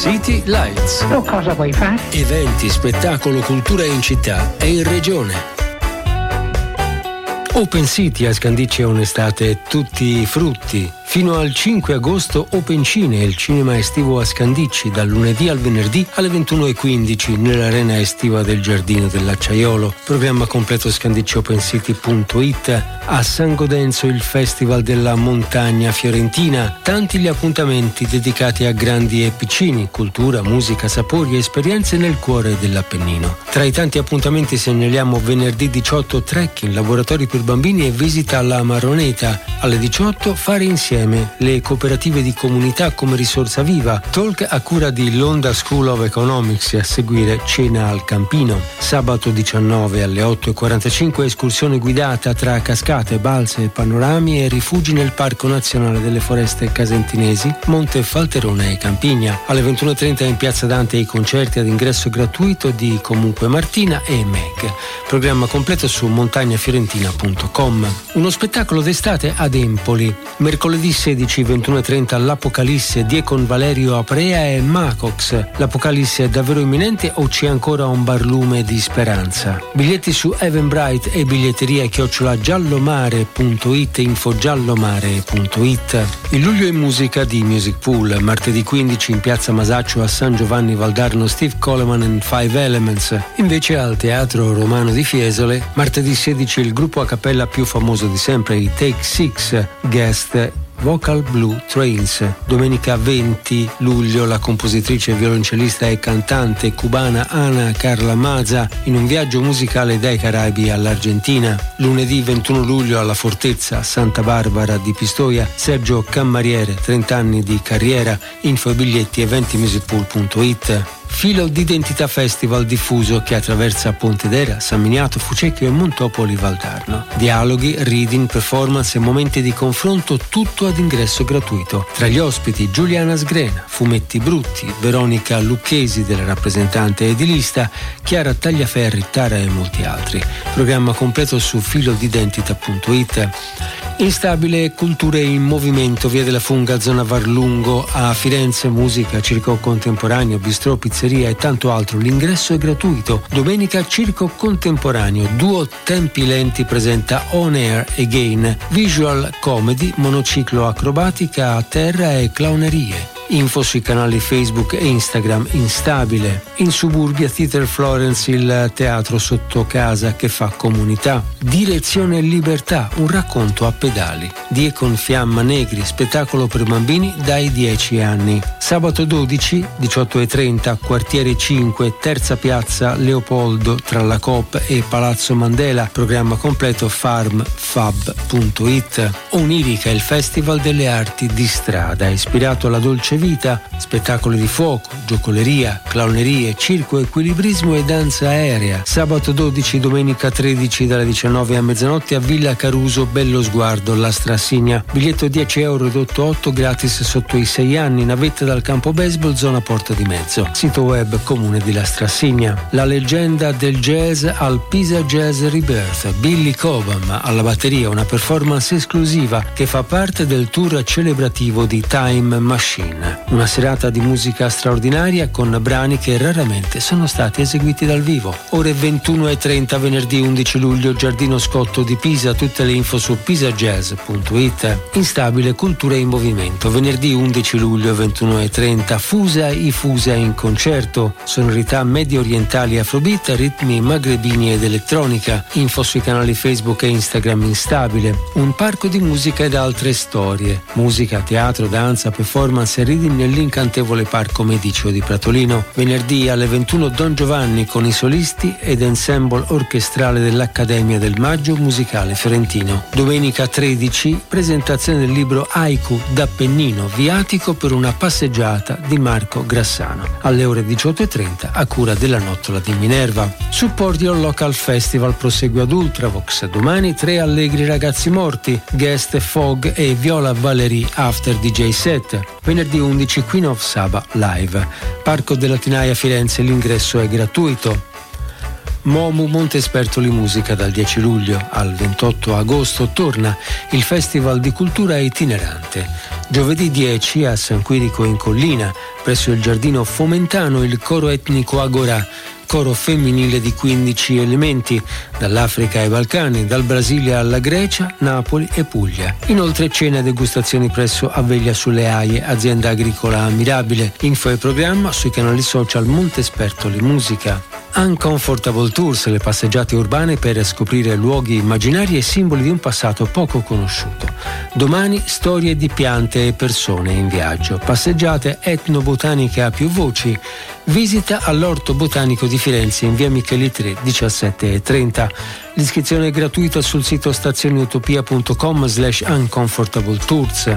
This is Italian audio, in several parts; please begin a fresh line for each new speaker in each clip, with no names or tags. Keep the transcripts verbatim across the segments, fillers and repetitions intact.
City Lights.
Tu cosa vuoi fare?
Eventi, spettacolo, cultura in città e in regione. Open City a Scandicci è un'estate tutti i frutti. Fino al cinque agosto Open Cine, il cinema estivo a Scandicci, dal lunedì al venerdì alle ventuno e quindici nell'arena estiva del Giardino dell'Acciaiolo. Programma completo scandicci open city punto it. A San Godenzo il Festival della Montagna Fiorentina. Tanti gli appuntamenti dedicati a grandi e piccini, cultura, musica, sapori e esperienze nel cuore dell'Appennino. Tra i tanti appuntamenti segnaliamo venerdì diciotto trekking, laboratori per bambini e visita alla Marroneta. Alle diciotto fare insieme le cooperative di comunità come risorsa viva, talk a cura di Londra School of Economics e a seguire cena al Campino. Sabato diciannove alle otto e quarantacinque escursione guidata tra cascate, balze, panorami e rifugi nel Parco Nazionale delle Foreste Casentinesi, Monte Falterone e Campigna. Alle ventuno e trenta in Piazza Dante i concerti ad ingresso gratuito di Comunque Martina e Meg. Programma completo su montagnafiorentina punto com. Uno spettacolo d'estate ad Empoli. Mercoledì sedici, ventuno e trenta l'Apocalisse, Diecon Valerio Aprea e Macox. L'Apocalisse è davvero imminente o c'è ancora un barlume di speranza? Biglietti su Eventbrite e biglietteria chiocciola giallomare punto it, info giallomare punto it. Il luglio in musica di Music Pool. Martedì quindici in Piazza Masaccio a San Giovanni Valdarno Steve Coleman and Five Elements. Invece al Teatro Romano di Fiesole, martedì sedici il gruppo a cappella più famoso di sempre, i Take Six, guest Vocal Blue Trains. Domenica venti luglio la compositrice, violoncellista e cantante cubana Ana Carla Maza in un viaggio musicale dai Caraibi all'Argentina. Lunedì ventuno luglio alla Fortezza Santa Barbara di Pistoia Sergio Cammariere, trenta anni di carriera. Info e biglietti eventi music pool punto it. Filo d'identità festival diffuso che attraversa Pontedera, San Miniato, Fucecchio e Montopoli Valdarno. Dialoghi, reading, performance e momenti di confronto, tutto ad ingresso gratuito. Tra gli ospiti Giuliana Sgrena, Fumetti Brutti, Veronica Lucchesi della rappresentante edilista, Chiara Tagliaferri, Tara e molti altri. Programma completo su filo d'identità punto it. Instabile culture in movimento, via della Funga, zona Varlungo, a Firenze, musica, circo contemporaneo, bistrò, pizzeria e tanto altro. L'ingresso è gratuito. Domenica circo contemporaneo, duo Tempi Lenti presenta On Air Again, visual comedy, monociclo acrobatica a terra e clownerie. Info sui canali Facebook e Instagram Instabile. In Suburbia Theater Florence, il teatro sotto casa che fa comunità. Direzione Libertà, un racconto a pedali. Diecon Fiamma Negri, spettacolo per bambini dai dieci anni. Sabato dodici, diciotto e trenta, quartiere cinque, terza piazza Leopoldo, tra la Coop e Palazzo Mandela. Programma completo farmfab punto it. Onirica, il festival delle arti di strada, ispirato alla dolce vita, spettacoli di fuoco, giocoleria, clownerie, circo, equilibrismo e danza aerea. Sabato dodici, domenica tredici dalle diciannove a mezzanotte a Villa Caruso, Bello Sguardo, La Strassigna. Biglietto dieci euro, ridotto otto, gratis sotto i sei anni, navetta dal campo baseball, zona Porta di Mezzo. Sito web Comune di La Strassigna. La leggenda del jazz al Pisa Jazz Rebirth, Billy Cobham alla batteria, una performance esclusiva che fa parte del tour celebrativo di Time Machine. Una serata di musica straordinaria con brani che raramente sono stati eseguiti dal vivo. Ore ventuno e trenta venerdì undici luglio, Giardino Scotto di Pisa. Tutte le info su pisa jazz punto it. Instabile cultura in movimento. Venerdì undici luglio ventuno e trenta Fusa i Fusa in concerto. Sonorità medio orientali, afrobeat, ritmi magrebini ed elettronica. Info sui canali Facebook e Instagram Instabile. Un parco di musica ed altre storie. Musica, teatro, danza, performance e reading nell'incantevole Parco Medicio di Pratolino. Venerdì alle ventuno Don Giovanni con i solisti ed ensemble orchestrale dell'Accademia del Maggio Musicale Fiorentino. Domenica tredici presentazione del libro Haiku d'Appennino, viatico per una passeggiata di Marco Grassano. Alle ore diciotto e trenta a cura della Nottola di Minerva. Support Your Local Festival prosegue ad Ultravox. Domani tre allegri ragazzi morti, guest Fog e Viola Valerie after D J set. Venerdì undici Queen of Saba live. Parco della Tinaia Firenze, l'ingresso è gratuito. Momu Montespertoli Musica dal dieci luglio al ventotto agosto torna il Festival di Cultura Itinerante. Giovedì dieci a San Quirico in Collina, presso il Giardino Fomentano, il coro etnico Agorà, coro femminile di quindici elementi, dall'Africa ai Balcani, dal Brasile alla Grecia, Napoli e Puglia. Inoltre cena e degustazioni presso Avveglia sulle Aie, azienda agricola ammirabile. Info e programma sui canali social Montespertoli Musica. Uncomfortable Tours, le passeggiate urbane per scoprire luoghi immaginari e simboli di un passato poco conosciuto. Domani storie di piante e persone in viaggio, passeggiate etnobotaniche a più voci, visita all'Orto Botanico di Firenze in via Micheli tre diciassette e trenta. L'iscrizione è gratuita sul sito stazioneutopia punto com slash uncomfortable tours.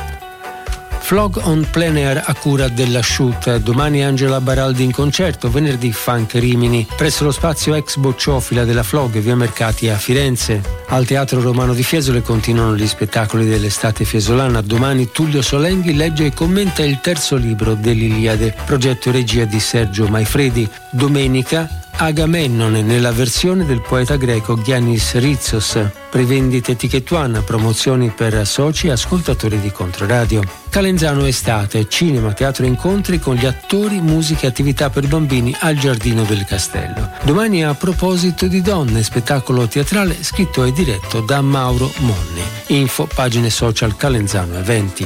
Flog on plein air a cura della Shoot. Domani Angela Baraldi in concerto, venerdì Funk Rimini, presso lo spazio ex Bocciofila della Flog, via Mercati a Firenze. Al Teatro Romano di Fiesole continuano gli spettacoli dell'estate fiesolana. Domani Tullio Solenghi legge e commenta il terzo libro dell'Iliade, progetto e regia di Sergio Maifredi. Domenica Agamennone nella versione del poeta greco Giannis Ritsos. Prevendite Ticket One, promozioni per soci e ascoltatori di Controradio. Calenzano estate, cinema, teatro, incontri con gli attori, musica e attività per bambini al Giardino del Castello. Domani A proposito di donne, spettacolo teatrale scritto e diretto da Mauro Monni. Info, pagine social Calenzano Eventi.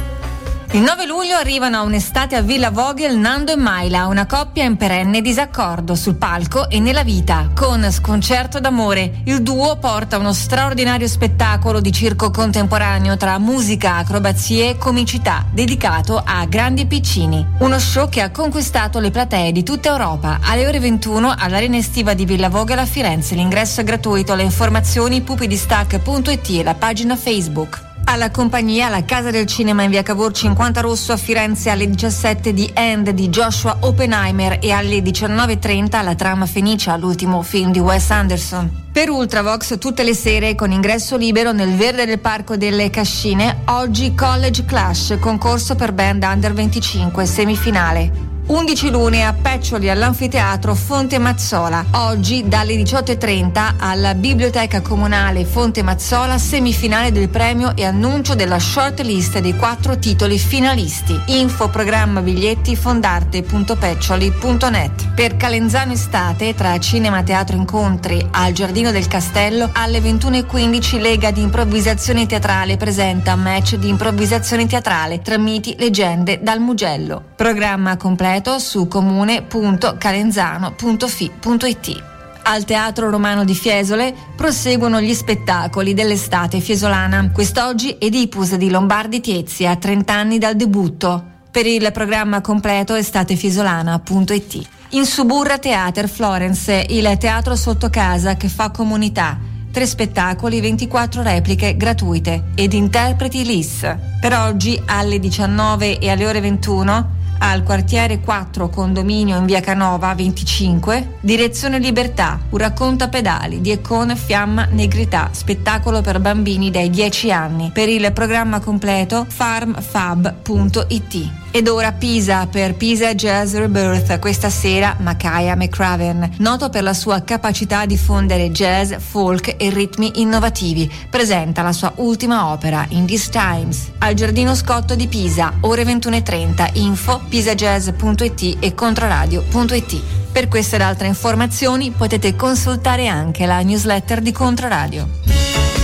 Il nove luglio arrivano a un'estate a Villa Vogel Nando e Maila, una coppia in perenne disaccordo sul palco e nella vita. Con Sconcerto d'amore, il duo porta uno straordinario spettacolo di circo contemporaneo tra musica, acrobazie e comicità, dedicato a grandi e piccini. Uno show che ha conquistato le platee di tutta Europa. Alle ore ventuno all'Arena Estiva di Villa Vogel a Firenze. L'ingresso è gratuito, le informazioni pupidistac punto it e la pagina Facebook. Alla compagnia La Casa del Cinema in via Cavour cinquanta Rosso a Firenze alle diciassette di End di Joshua Oppenheimer e alle diciannove e trenta La Trama Fenicia, l'ultimo film di Wes Anderson. Per Ultravox tutte le sere con ingresso libero nel Verde del Parco delle Cascine, oggi College Clash, concorso per band under venticinque, semifinale. undici lune a Peccioli all'Anfiteatro Fonte Mazzola. Oggi dalle diciotto e trenta alla Biblioteca Comunale Fonte Mazzola, semifinale del premio e annuncio della shortlist dei quattro titoli finalisti. Info, programma, biglietti fondarte punto peccioli punto net. Per Calenzano estate, tra cinema, teatro, incontri al Giardino del Castello, alle ventuno e quindici Lega di Improvvisazione Teatrale presenta match di improvvisazione teatrale tra miti, leggende dal Mugello. Programma completo su comune punto calenzano punto fi punto it. Al Teatro Romano di Fiesole proseguono gli spettacoli dell'estate fiesolana. Quest'oggi Edipus di Lombardi Tiezzi, a trenta anni dal debutto. Per il programma completo estatefiesolana punto it. In Suburra Theater Florence, il teatro sotto casa che fa comunità. Tre spettacoli, ventiquattro repliche gratuite ed interpreti L I S. Per oggi alle diciannove e alle ore ventuno al quartiere quattro condominio in via Canova venticinque, Direzione Libertà, un racconto a pedali di Econ Fiamma Negrità, spettacolo per bambini dai dieci anni. Per il programma completo farmfab punto it. Ed ora Pisa per Pisa Jazz Rebirth, questa sera Makaya McCraven, noto per la sua capacità di fondere jazz, folk e ritmi innovativi, presenta la sua ultima opera In These Times al Giardino Scotto di Pisa, ore ventuno e trenta. Info pisajazz punto it e controradio punto it. Per queste ed altre informazioni potete consultare anche la newsletter di Controradio.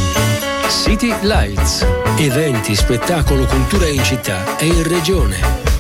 City Lights, eventi, spettacolo, cultura in città e in regione.